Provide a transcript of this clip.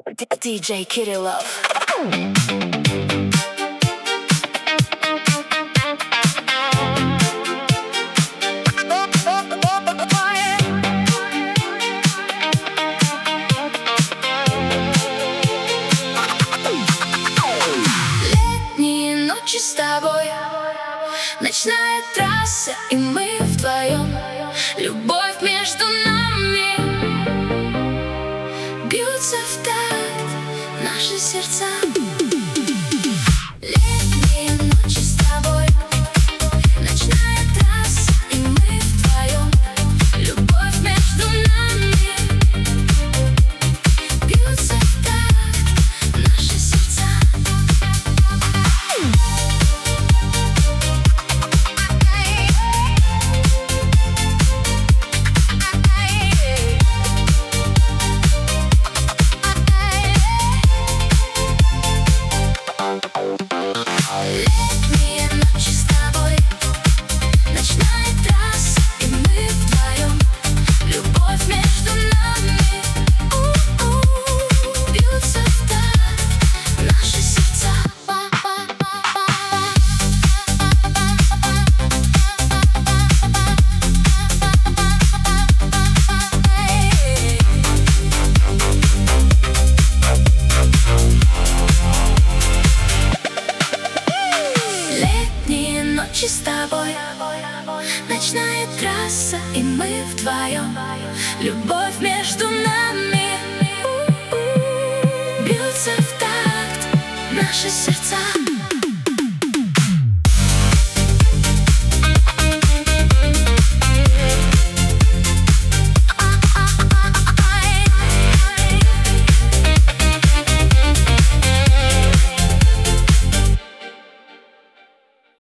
DJ Kirillov. Летние ночи с тобой, ночная трасса, и мы вдвоем. Любовь между нами, бьются в такт наши сердца. Летние ночи с тобой, ночная трасса, и мы вдвоем. Любовь между нами, бьются в такт наши сердца. Летние ночи с тобой, ночная трасса, и мы вдвоем. Любовь между нами, бьются в такт наши сердца. Летние ночи с тобой, ночная трасса, и мы вдвоем. Любовь между нами, бьются в такт наши сердца.